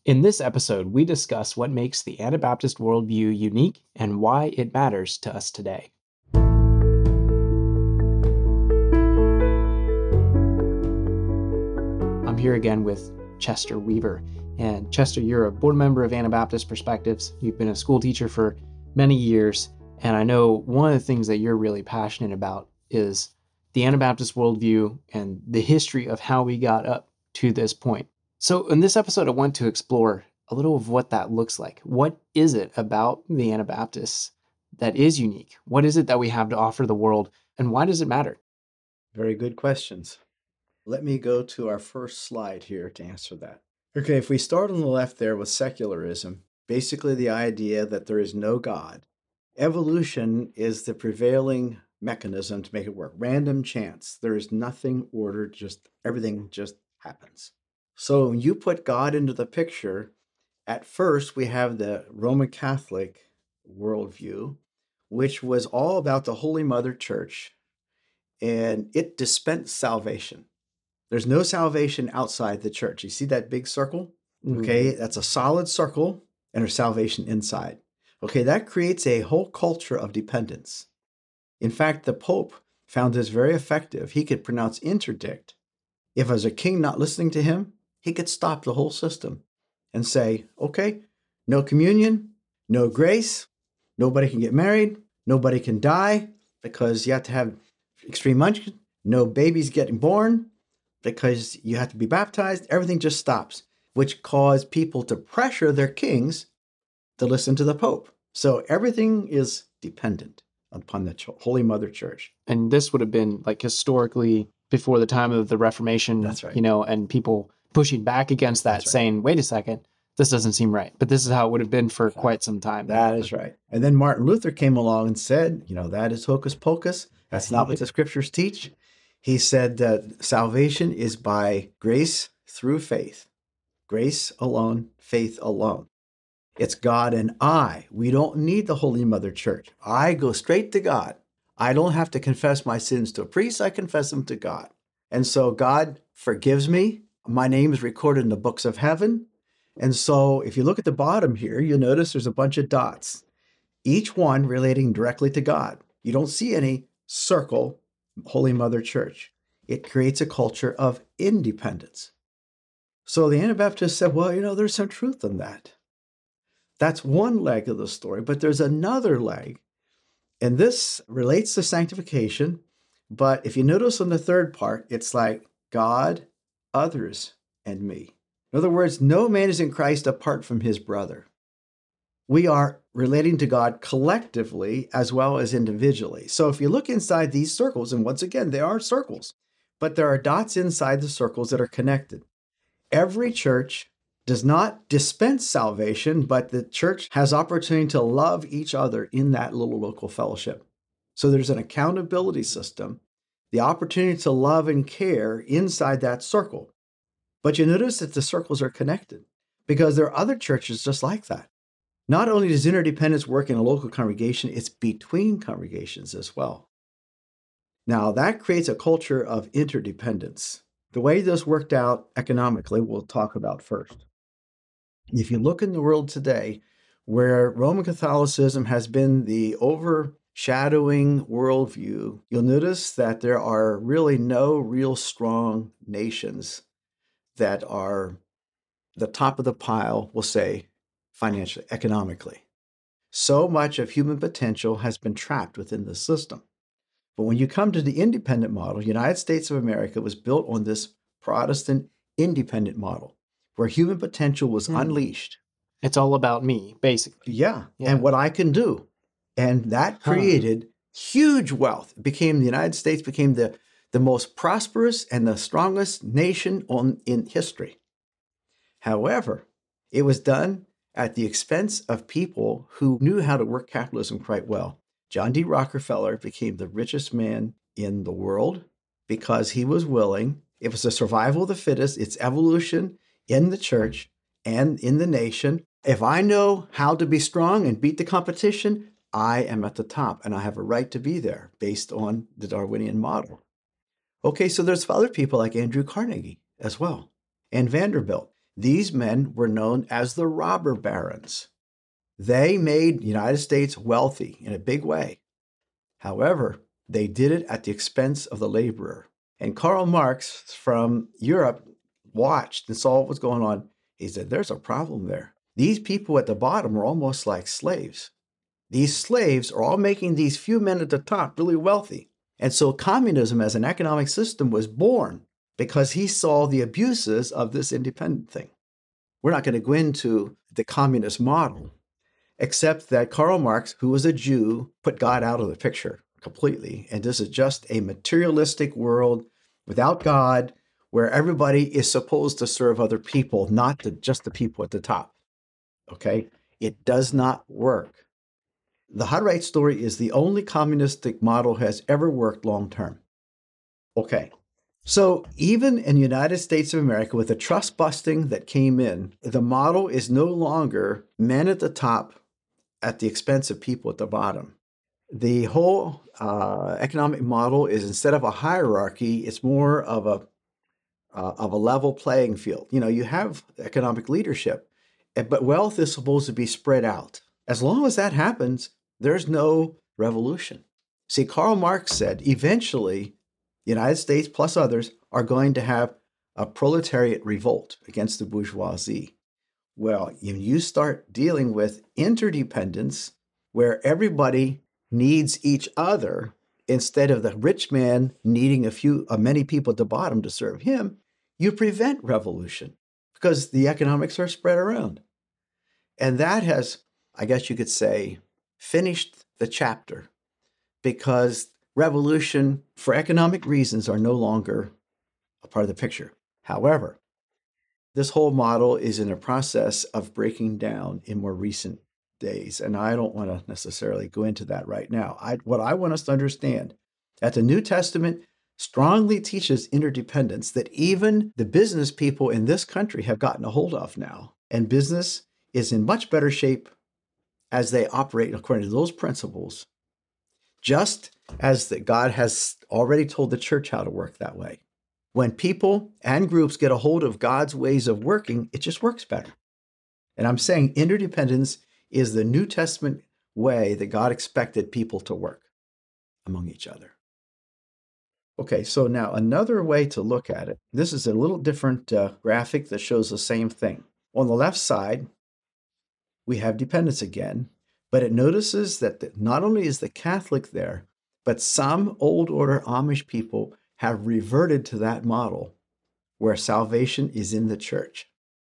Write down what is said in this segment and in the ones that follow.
In this episode, we discuss what makes the Anabaptist worldview unique and why it matters to us today. I'm here again with Chester Weaver. And Chester, you're a board member of Anabaptist Perspectives. You've been a school teacher for many years. And I know one of the things that you're really passionate about is the Anabaptist worldview and the history of how we got up to this point. So in this episode, I want to explore a little of what that looks like. What is it about the Anabaptists that is unique? What is it that we have to offer the world, and why does it matter? Very good questions. Let me go to our first slide here to answer that. Okay, if we start on the left there with secularism, basically the idea that there is no God. Evolution is the prevailing mechanism to make it work. Random chance. There is nothing ordered, just everything just happens. So when you put God into the picture, at first we have the Roman Catholic worldview, which was all about the Holy Mother Church, and it dispensed salvation. There's no salvation outside the church. You see that big circle? Okay, that's a solid circle, and there's salvation inside. Okay, that creates a whole culture of dependence. In fact, the Pope found this very effective. He could pronounce interdict. If as a king not listening to him, he could stop the whole system and say, okay, no communion, no grace, nobody can get married, nobody can die because you have to have extreme unction, no babies getting born because you have to be baptized. Everything just stops, which caused people to pressure their kings to listen to the Pope. So everything is dependent upon the Holy Mother Church. And this would have been like historically before the time of the Reformation. That's right. And people pushing back against that, saying, wait a second, this doesn't seem right. But this is how it would have been for quite some time. That is right. And then Martin Luther came along and said, that is hocus pocus. That's not what the scriptures teach. He said that salvation is by grace through faith. Grace alone, faith alone. It's God and I. We don't need the Holy Mother Church. I go straight to God. I don't have to confess my sins to a priest. I confess them to God. And so God forgives me. My name is recorded in the books of heaven. And so if you look at the bottom here, you'll notice there's a bunch of dots, each one relating directly to God. You don't see any circle, Holy Mother Church. It creates a culture of independence. So the Anabaptists said, well, there's some truth in that. That's one leg of the story, but there's another leg. And this relates to sanctification. But if you notice on the third part, it's like God, others, and me. In other words, no man is in Christ apart from his brother. We are relating to God collectively as well as individually. So if you look inside these circles, and once again, they are circles, but there are dots inside the circles that are connected. Every church does not dispense salvation, but the church has opportunity to love each other in that little local fellowship. So there's an accountability system, the opportunity to love and care inside that circle. But you notice that the circles are connected because there are other churches just like that. Not only does interdependence work in a local congregation, it's between congregations as well. Now, that creates a culture of interdependence. The way this worked out economically, we'll talk about first. If you look in the world today, where Roman Catholicism has been the overshadowing worldview, you'll notice that there are really no real strong nations that are the top of the pile, we'll say, financially, economically. So much of human potential has been trapped within the system. But when you come to the independent model, United States of America was built on this Protestant independent model, where human potential was unleashed. It's all about me, basically. Yeah, and what I can do. And that created huge wealth. The United States became the most prosperous and the strongest nation in history. However, it was done at the expense of people who knew how to work capitalism quite well. John D. Rockefeller became the richest man in the world because he was willing. It was the survival of the fittest. It's evolution in the church and in the nation. If I know how to be strong and beat the competition, I am at the top and I have a right to be there based on the Darwinian model. Okay, so there's other people like Andrew Carnegie as well and Vanderbilt. These men were known as the robber barons. They made the United States wealthy in a big way. However, they did it at the expense of the laborer. And Karl Marx from Europe watched and saw what was going on. He said, there's a problem there. These people at the bottom are almost like slaves. These slaves are all making these few men at the top really wealthy. And so communism as an economic system was born because he saw the abuses of this independent thing. We're not going to go into the communist model, except that Karl Marx, who was a Jew, put God out of the picture completely. And this is just a materialistic world without God, where everybody is supposed to serve other people, not just the people at the top. Okay? It does not work. The Hutterite story is the only communistic model has ever worked long term. Okay. So even in the United States of America, with the trust busting that came in, the model is no longer men at the top at the expense of people at the bottom. The whole economic model is, instead of a hierarchy, it's more of a level playing field. You know, you have economic leadership, but wealth is supposed to be spread out. As long as that happens, there's no revolution. See, Karl Marx said eventually the United States plus others are going to have a proletariat revolt against the bourgeoisie. Well, you start dealing with interdependence where everybody needs each other instead of the rich man needing many people at the bottom to serve him, you prevent revolution because the economics are spread around. And that has, I guess you could say, finished the chapter because revolution for economic reasons are no longer a part of the picture. However, this whole model is in a process of breaking down in more recent days, and I don't want to necessarily go into that right now. What I want us to understand, that the New Testament strongly teaches interdependence that even the business people in this country have gotten a hold of now, and business is in much better shape as they operate according to those principles, just as that God has already told the church how to work that way. When people and groups get a hold of God's ways of working, it just works better. And I'm saying interdependence is the New Testament way that God expected people to work among each other. Okay, so now another way to look at it. This is a little different graphic that shows the same thing. On the left side, we have dependence again, but it notices that not only is the Catholic there, but some old order Amish people have reverted to that model where salvation is in the church.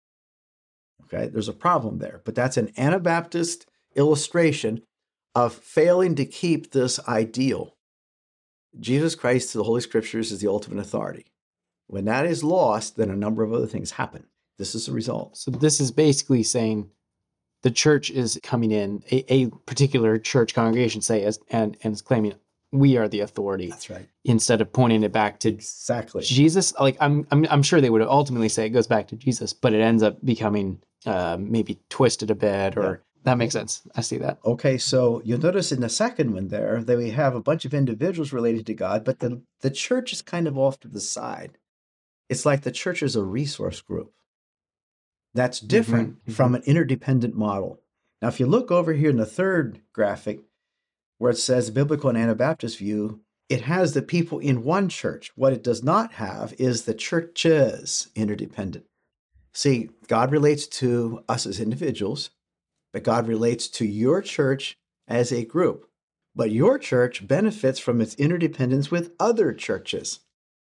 Okay, there's a problem there, but that's an Anabaptist illustration of failing to keep this ideal. Jesus Christ to the Holy Scriptures is the ultimate authority. When that is lost, then a number of other things happen. This is the result. So this is basically saying the church is coming in, a particular church congregation, say, and is claiming we are the authority. That's right. Instead of pointing it back to exactly Jesus. Like I'm sure they would ultimately say it goes back to Jesus, but it ends up becoming maybe twisted a bit, or that makes sense. I see that. Okay, so you'll notice in the second one there that we have a bunch of individuals related to God, but the church is kind of off to the side. It's like the church is a resource group. That's different from an interdependent model. Now, if you look over here in the third graphic, where it says biblical and Anabaptist view, it has the people in one church. What it does not have is the churches interdependent. See, God relates to us as individuals, but God relates to your church as a group. But your church benefits from its interdependence with other churches.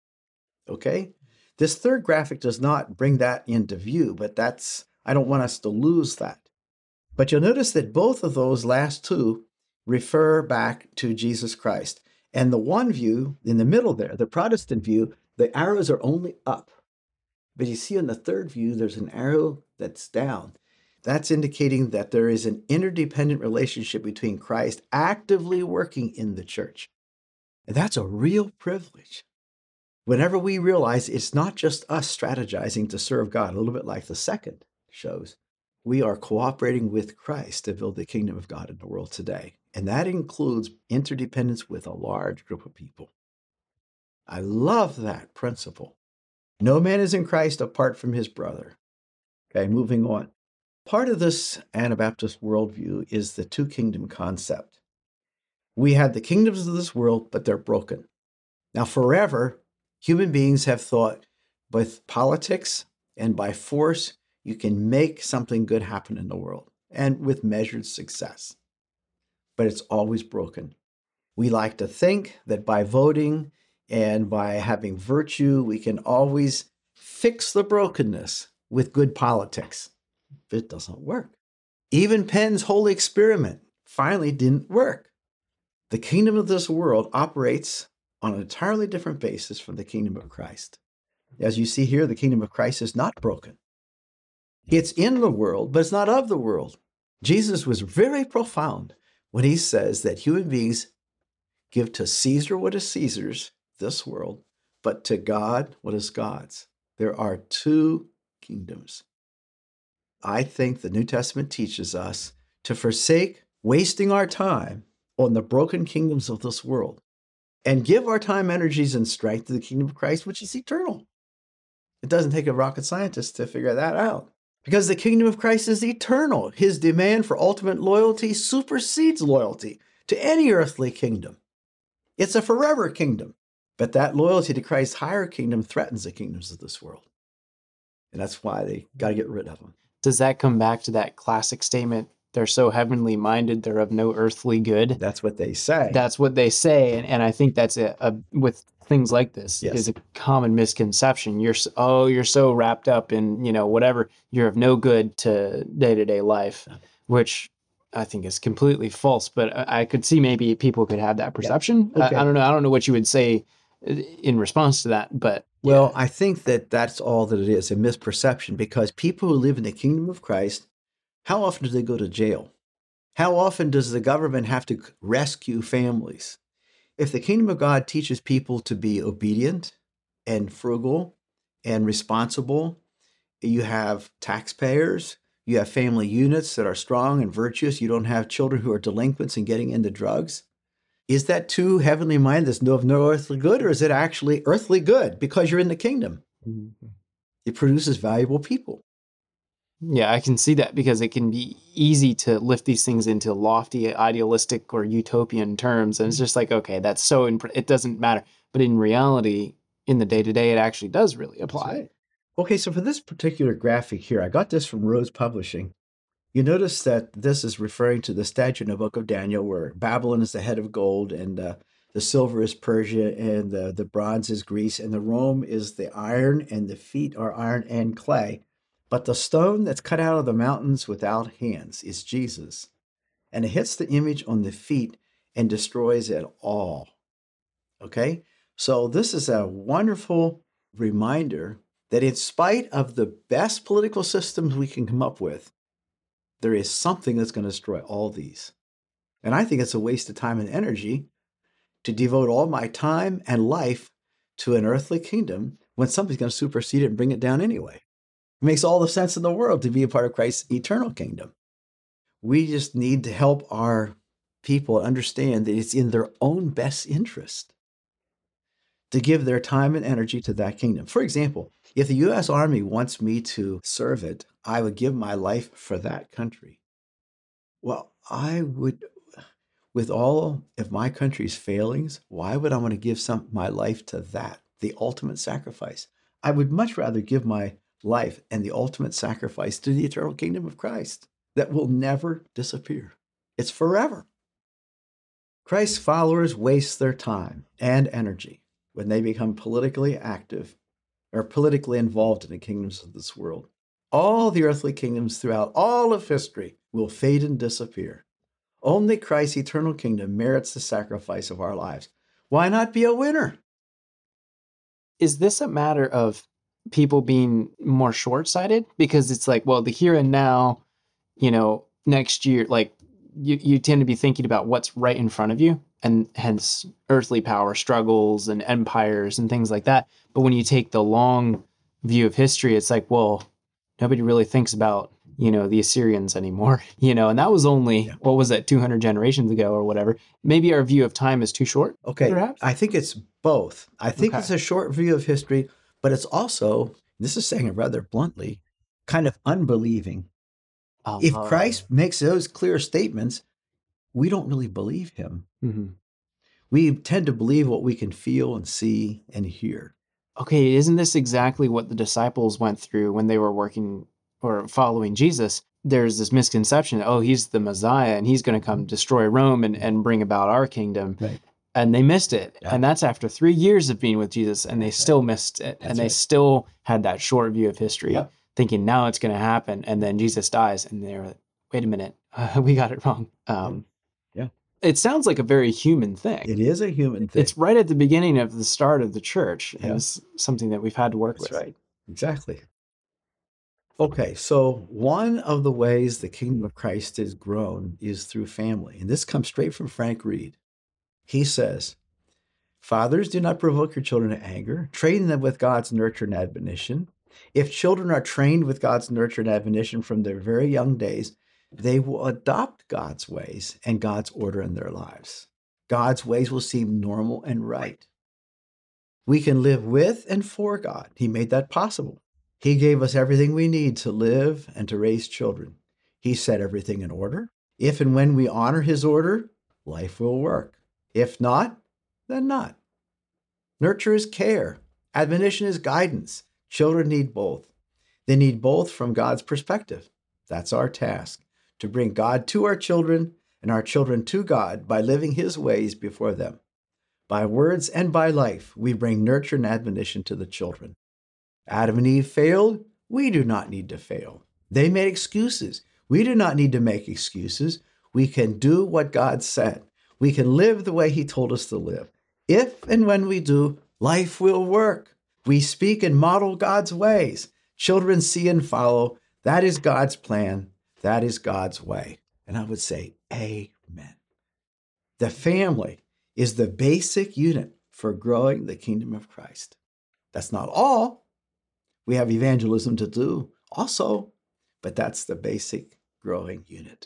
Okay? This third graphic does not bring that into view, but I don't want us to lose that. But you'll notice that both of those last two refer back to Jesus Christ. And the one view in the middle there, the Protestant view, the arrows are only up. But you see in the third view, there's an arrow that's down. That's indicating that there is an interdependent relationship between Christ actively working in the church. And that's a real privilege. Whenever we realize it's not just us strategizing to serve God, a little bit like the second shows, we are cooperating with Christ to build the kingdom of God in the world today. And that includes interdependence with a large group of people. I love that principle. No man is in Christ apart from his brother. Okay, moving on. Part of this Anabaptist worldview is the two kingdom concept. We have the kingdoms of this world, but they're broken. Now, forever, human beings have thought with politics and by force, you can make something good happen in the world, and with measured success. But it's always broken. We like to think that by voting and by having virtue, we can always fix the brokenness with good politics. It doesn't work. Even Penn's holy experiment finally didn't work. The kingdom of this world operates on an entirely different basis from the kingdom of Christ. As you see here, the kingdom of Christ is not broken. It's in the world, but it's not of the world. Jesus was very profound when he says that human beings give to Caesar what is Caesar's, this world, but to God what is God's. There are two kingdoms. I think the New Testament teaches us to forsake wasting our time on the broken kingdoms of this world and give our time, energies, and strength to the kingdom of Christ, which is eternal. It doesn't take a rocket scientist to figure that out because the kingdom of Christ is eternal. His demand for ultimate loyalty supersedes loyalty to any earthly kingdom. It's a forever kingdom, but that loyalty to Christ's higher kingdom threatens the kingdoms of this world. And that's why they got to get rid of them. Does that come back to that classic statement, they're so heavenly minded, they're of no earthly good? That's what they say. That's what they say. And I think that's with things like this, Yes. is a common misconception. You're so wrapped up in, whatever, you're of no good to day-to-day life, which I think is completely false. But I could see maybe people could have that perception. Okay. I don't know. I don't know what you would say in response to that, but Well, I think that that's all that it is, a misperception, because people who live in the kingdom of Christ, how often do they go to jail? How often does the government have to rescue families? If the kingdom of God teaches people to be obedient and frugal and responsible, you have taxpayers, you have family units that are strong and virtuous, you don't have children who are delinquents and getting into drugs. Is that too heavenly minded that's of no earthly good, or is it actually earthly good because you're in the kingdom? Mm-hmm. It produces valuable people. Yeah, I can see that because it can be easy to lift these things into lofty, idealistic, or utopian terms. And it's just like, okay, that's so, it doesn't matter. But in reality, in the day-to-day, it actually does really apply. Right. Okay, so for this particular graphic here, I got this from Rose Publishing. You notice that this is referring to the statue in the book of Daniel where Babylon is the head of gold and the silver is Persia and the bronze is Greece and the Rome is the iron and the feet are iron and clay. But the stone that's cut out of the mountains without hands is Jesus. And it hits the image on the feet and destroys it all. Okay? So this is a wonderful reminder that in spite of the best political systems we can come up with, there is something that's going to destroy all these. And I think it's a waste of time and energy to devote all my time and life to an earthly kingdom when something's going to supersede it and bring it down anyway. It makes all the sense in the world to be a part of Christ's eternal kingdom. We just need to help our people understand that it's in their own best interest to give their time and energy to that kingdom. For example, if the U.S. Army wants me to serve it, I would give my life for that country. Well, I would, with all of my country's failings, why would I want to give my life to that, the ultimate sacrifice? I would much rather give my life and the ultimate sacrifice to the eternal kingdom of Christ that will never disappear. It's forever. Christ's followers waste their time and energy when they become politically active or politically involved in the kingdoms of this world. All the earthly kingdoms throughout all of history will fade and disappear. Only Christ's eternal kingdom merits the sacrifice of our lives. Why not be a winner? Is this a matter of people being more short-sighted? Because it's like, well, the here and now, next year, like you tend to be thinking about what's right in front of you, and hence earthly power struggles and empires and things like that. But when you take the long view of history, it's like, well, nobody really thinks about, the Assyrians anymore, and that was only, what was that, 200 generations ago or whatever. Maybe our view of time is too short, okay, perhaps? I think it's both. I think it's a short view of history, but it's also, this is saying it rather bluntly, kind of unbelieving. If Christ makes those clear statements, we don't really believe him. Mhm. We tend to believe what we can feel and see and hear. Okay, isn't this exactly what the disciples went through when they were working or following Jesus? There's this misconception, oh, he's the Messiah and he's going to come destroy Rome and bring about our kingdom. Right. And they missed it. Yeah. And that's after 3 years of being with Jesus, and they That's still missed it. That's and they right. still had that short view of history, Yep. thinking now it's going to happen. And then Jesus dies, and they're like, wait a minute, we got it wrong. Yeah. It sounds like a very human thing. It is a human thing. It's right at the beginning of the start of the church, and Yeah. it's something that we've had to work That's with. right. Exactly. Okay, so one of the ways the kingdom of Christ is grown is through family. And this comes straight from Frank Reed. He says, fathers, do not provoke your children to anger. Train them with God's nurture and admonition. If children are trained with God's nurture and admonition from their very young days, they will adopt God's ways and God's order in their lives. God's ways will seem normal and right. We can live with and for God. He made that possible. He gave us everything we need to live and to raise children. He set everything in order. If and when we honor his order, life will work. If not, then not. Nurture is care. Admonition is guidance. Children need both. They need both from God's perspective. That's our task, to bring God to our children and our children to God by living his ways before them. By words and by life, we bring nurture and admonition to the children. Adam and Eve failed. We do not need to fail. They made excuses. We do not need to make excuses. We can do what God said. We can live the way he told us to live. If and when we do, life will work. We speak and model God's ways. Children see and follow. That is God's plan. That is God's way. And I would say, amen. The family is the basic unit for growing the kingdom of Christ. That's not all. We have evangelism to do also, but that's the basic growing unit.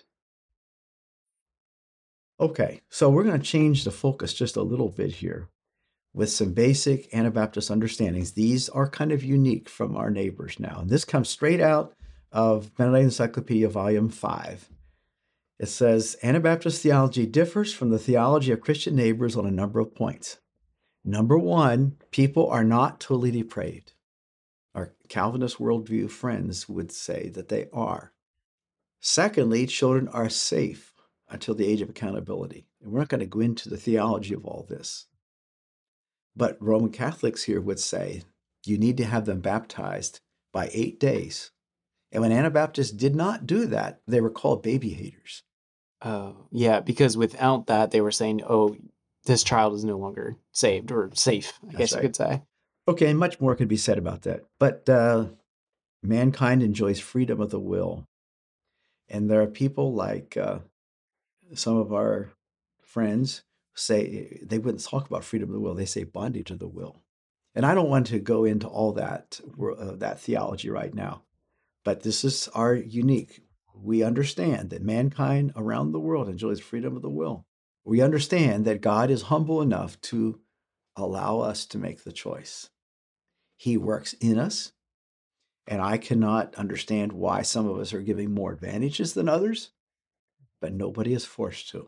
Okay, so we're going to change the focus just a little bit here with some basic Anabaptist understandings. These are kind of unique from our neighbors now. And this comes straight out of Mennonite Encyclopedia, Volume 5. It says, Anabaptist theology differs from the theology of Christian neighbors on a number of points. Number one, people are not totally depraved. Our Calvinist worldview friends would say that they are. Secondly, children are safe until the age of accountability. And we're not going to go into the theology of all this. But Roman Catholics here would say you need to have them baptized by 8 days. And when Anabaptists did not do that, they were called baby haters. Yeah, because without that, they were saying, oh, this child is no longer saved or safe, I guess you could say. Okay, much more could be said about that. But mankind enjoys freedom of the will. And there are people like some of our friends say they wouldn't talk about freedom of the will. They say bondage of the will. And I don't want to go into all that theology right now. But this is our unique. We understand that mankind around the world enjoys freedom of the will. We understand that God is humble enough to allow us to make the choice. He works in us, and I cannot understand why some of us are giving more advantages than others, but nobody is forced to.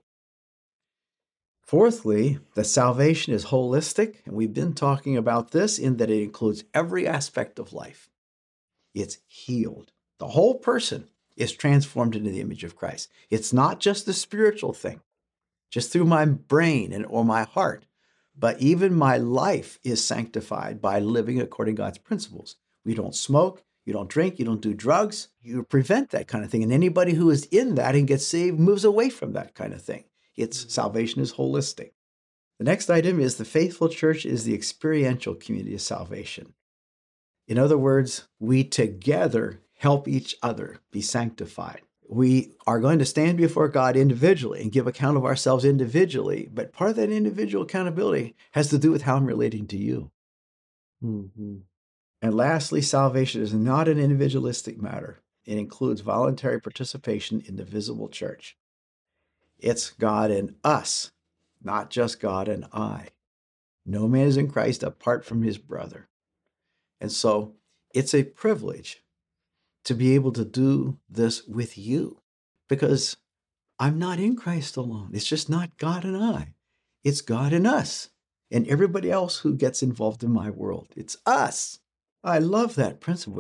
Fourthly, that salvation is holistic, and we've been talking about this in that it includes every aspect of life. It's healed. The whole person is transformed into the image of Christ. It's not just the spiritual thing, just through my brain or my heart, but even my life is sanctified by living according to God's principles. We don't smoke, you don't drink, you don't do drugs. You prevent that kind of thing. And anybody who is in that and gets saved moves away from that kind of thing. Salvation is holistic. The next item is the faithful church is the experiential community of salvation. In other words, we together help each other be sanctified. We are going to stand before God individually and give account of ourselves individually, but part of that individual accountability has to do with how I'm relating to you. Mm-hmm. And lastly, salvation is not an individualistic matter. It includes voluntary participation in the visible church. It's God and us, not just God and I. No man is in Christ apart from his brother. And so it's a privilege to be able to do this with you, because I'm not in Christ alone. It's just not God and I. It's God and us and everybody else who gets involved in my world. It's us. I love that principle.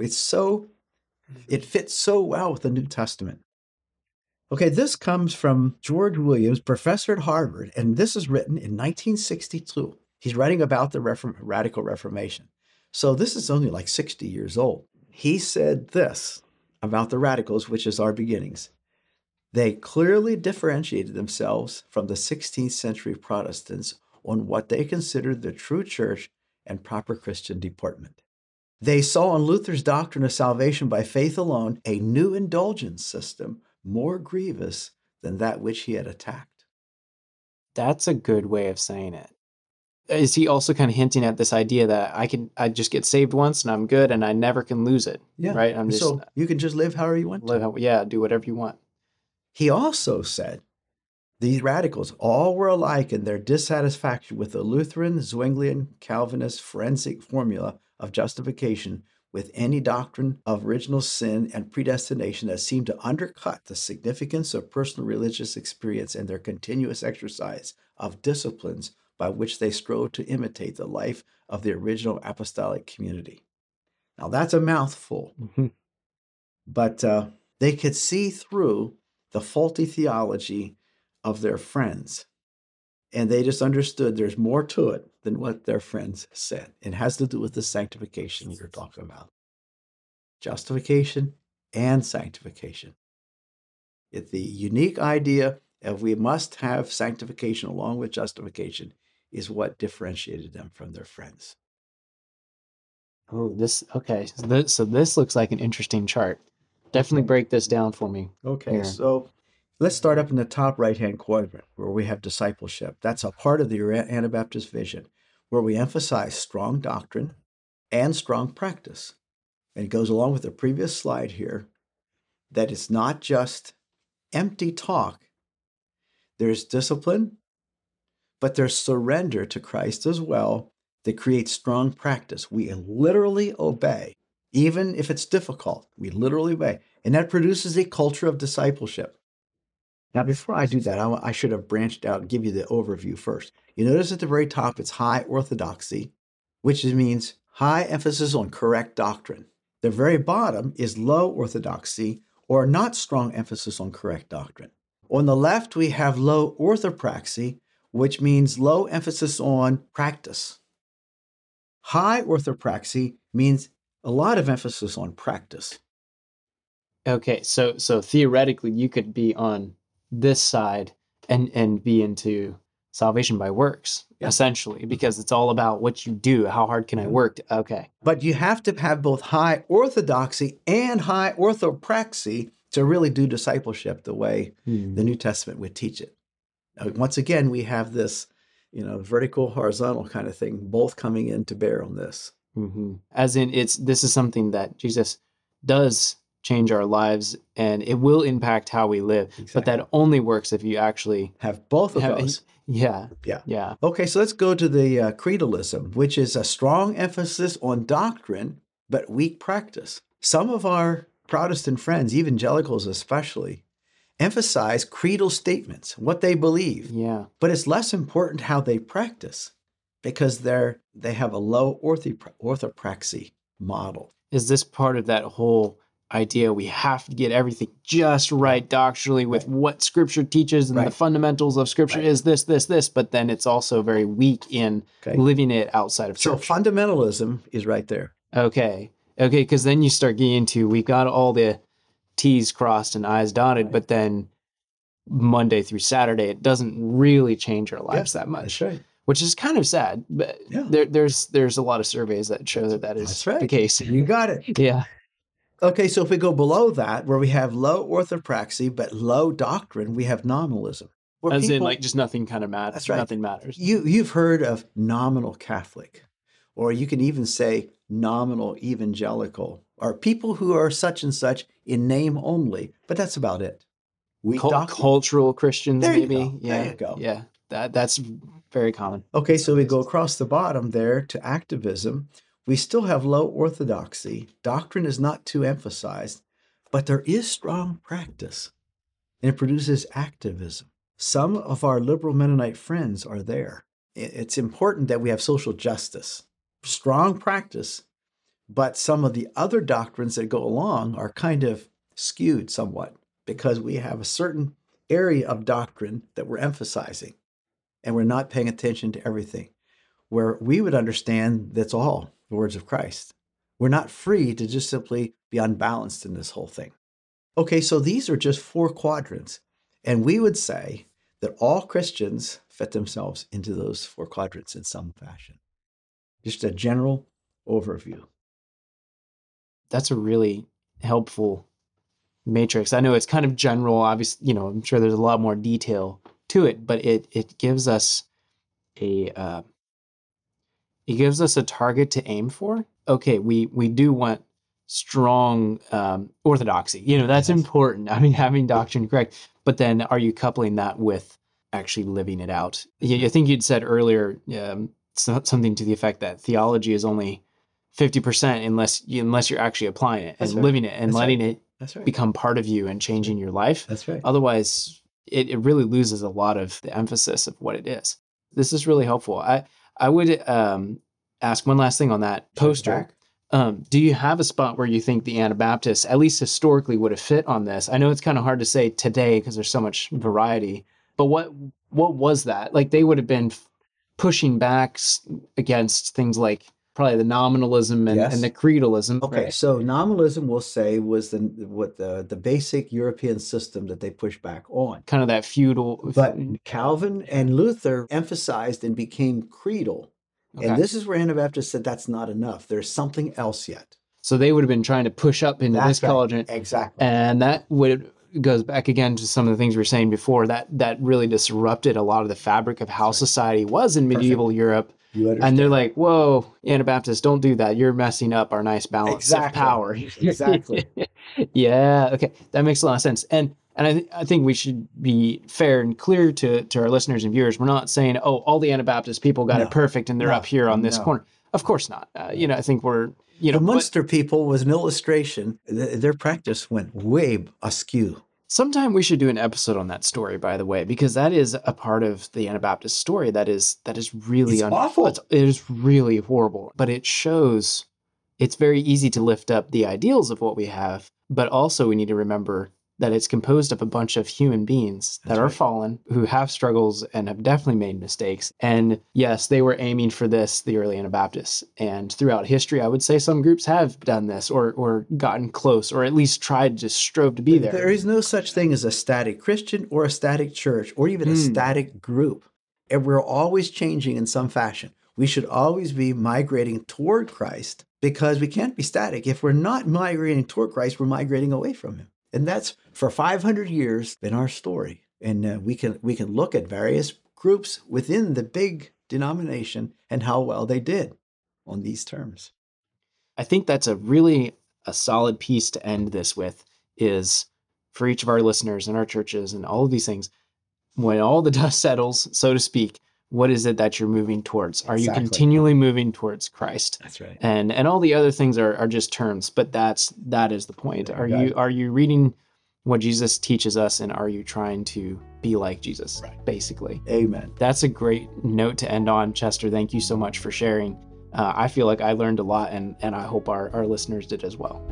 It fits so well with the New Testament. Okay, this comes from George Williams, professor at Harvard, and this is written in 1962. He's writing about the Radical Reformation. So this is only like 60 years old. He said this about the radicals, which is our beginnings. They clearly differentiated themselves from the 16th century Protestants on what they considered the true church and proper Christian deportment. They saw in Luther's doctrine of salvation by faith alone a new indulgence system more grievous than that which he had attacked. That's a good way of saying it. Is he also kind of hinting at this idea that I just get saved once and I'm good and I never can lose it? Yeah. Right. So you can just live however you want to. Do whatever you want. He also said these radicals all were alike in their dissatisfaction with the Lutheran, Zwinglian, Calvinist forensic formula of justification with any doctrine of original sin and predestination that seemed to undercut the significance of personal religious experience and their continuous exercise of disciplines by which they strove to imitate the life of the original apostolic community. Now, that's a mouthful, but they could see through the faulty theology of their friends, and they just understood there's more to it than what their friends said. It has to do with the sanctification you're talking about. Justification and sanctification. It's the unique idea of we must have sanctification along with justification is what differentiated them from their friends. Oh, okay. So this looks like an interesting chart. Definitely break this down for me. Okay, here. So let's start up in the top right-hand quadrant where we have discipleship. That's a part of the Anabaptist vision where we emphasize strong doctrine and strong practice. And it goes along with the previous slide here that it's not just empty talk. There's discipline, but there's surrender to Christ as well that creates strong practice. We literally obey, even if it's difficult. We literally obey. And that produces a culture of discipleship. Now, before I do that, I should have branched out and give you the overview first. You notice at the very top, it's high orthodoxy, which means high emphasis on correct doctrine. The very bottom is low orthodoxy, or not strong emphasis on correct doctrine. On the left, we have low orthopraxy, which means low emphasis on practice. High orthopraxy means a lot of emphasis on practice. Okay, so theoretically, you could be on this side and be into salvation by works, essentially, because it's all about what you do. How hard can I work? Okay. But you have to have both high orthodoxy and high orthopraxy to really do discipleship the way the New Testament would teach it. Once again, we have this, vertical, horizontal kind of thing, both coming in to bear on this. As in, this is something that Jesus does change our lives, and it will impact how we live. Exactly. But that only works if you actually have both of those. Yeah. Okay, so let's go to the creedalism, which is a strong emphasis on doctrine, but weak practice. Some of our Protestant friends, evangelicals especially, emphasize creedal statements, what they believe. Yeah. But it's less important how they practice because they have a low orthopraxy model. Is this part of that whole idea we have to get everything just right doctrinally with what Scripture teaches and the fundamentals of Scripture is this, but then it's also very weak in living it outside of Scripture. So fundamentalism is right there. Okay, because then you start getting into, we've got all the T's crossed and I's dotted, but then Monday through Saturday, it doesn't really change our lives that much. That's right. Which is kind of sad, but there's a lot of surveys that show that is the case. You got it. Yeah. Okay, so if we go below that, where we have low orthopraxy but low doctrine, we have nominalism. As in, like, just nothing kind of matters. That's right. Nothing matters. You've heard of nominal Catholic, or you can even say nominal evangelical, or people who are such and such in name only, but that's about it. Cultural Christians, there maybe. You go. Yeah. There you go. Yeah, that's very common. Okay, so we go across the bottom there to activism. We still have low orthodoxy. Doctrine is not too emphasized, But there is strong practice, and it produces activism. Some of our liberal Mennonite friends are there. It's important that we have social justice, strong practice, but some of the other doctrines that go along are kind of skewed somewhat because we have a certain area of doctrine that we're emphasizing, and we're not paying attention to everything, where we would understand that's all the words of Christ. We're not free to just simply be unbalanced in this whole thing. Okay, so these are just 4 quadrants, and we would say that all Christians fit themselves into those 4 quadrants in some fashion. Just a general overview. That's a really helpful matrix. I know it's kind of general, obviously, I'm sure there's a lot more detail to it, but it gives us a target to aim for. Okay, we do want strong orthodoxy. That's important. I mean, having doctrine correct, but then are you coupling that with actually living it out? I think you'd said earlier something to the effect that theology is only 50% unless you're actually applying it and living it and letting it become part of you and changing your life. That's right. Otherwise, it really loses a lot of the emphasis of what it is. This is really helpful. I would ask one last thing on that poster. Do you have a spot where you think the Anabaptists, at least historically, would have fit on this? I know it's kind of hard to say today because there's so much variety, but what was that? Like, they would have been pushing back against things like probably the nominalism and the creedalism. Okay, right? So nominalism, we'll say, was the basic European system that they pushed back on. Kind of that feudal. But Calvin and Luther emphasized and became creedal. Okay. And this is where Anabaptists said that's not enough. There's something else yet. So they would have been trying to push up into this quadrant. Exactly. And that goes back again to some of the things we were saying before, that really disrupted a lot of the fabric of how society was in medieval Europe. And they're like, whoa, Anabaptists, don't do that. You're messing up our nice balance of power. Exactly. Yeah. Okay. That makes a lot of sense. And I think we should be fair and clear to our listeners and viewers. We're not saying, oh, all the Anabaptist people got it perfect and they're up here on this corner. Of course not. I think we're, the Munster people was an illustration. Their practice went way askew. Sometime we should do an episode on that story, by the way, because that is a part of the Anabaptist story that is really awful. It is really horrible, but it shows it's very easy to lift up the ideals of what we have, but also we need to remember that it's composed of a bunch of human beings that are fallen, who have struggles and have definitely made mistakes. And yes, they were aiming for this, the early Anabaptists. And throughout history, I would say some groups have done this or gotten close, or at least tried to strove to be there. There is no such thing as a static Christian or a static church or even a static group. And we're always changing in some fashion. We should always be migrating toward Christ, because we can't be static. If we're not migrating toward Christ, we're migrating away from him. And that's, for 500 years, been our story. And we can look at various groups within the big denomination and how well they did on these terms. I think that's a solid piece to end this with, is for each of our listeners and our churches and all of these things, when all the dust settles, so to speak, what is it that you're moving towards? Are you continually moving towards Christ? That's right. And all the other things are just terms, but that is the point. Are you reading what Jesus teaches us, and are you trying to be like Jesus? Right. Basically. Amen. That's a great note to end on, Chester. Thank you so much for sharing. I feel like I learned a lot, and I hope our listeners did as well.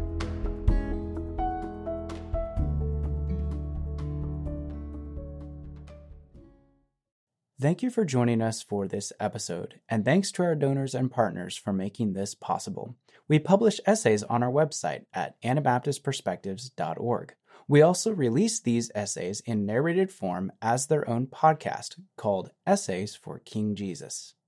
Thank you for joining us for this episode, and thanks to our donors and partners for making this possible. We publish essays on our website at anabaptistperspectives.org. We also release these essays in narrated form as their own podcast called Essays for King Jesus.